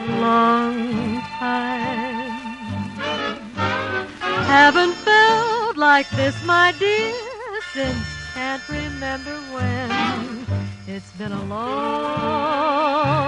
long time. Haven't felt like this, my dear, since can't remember when. It's been a long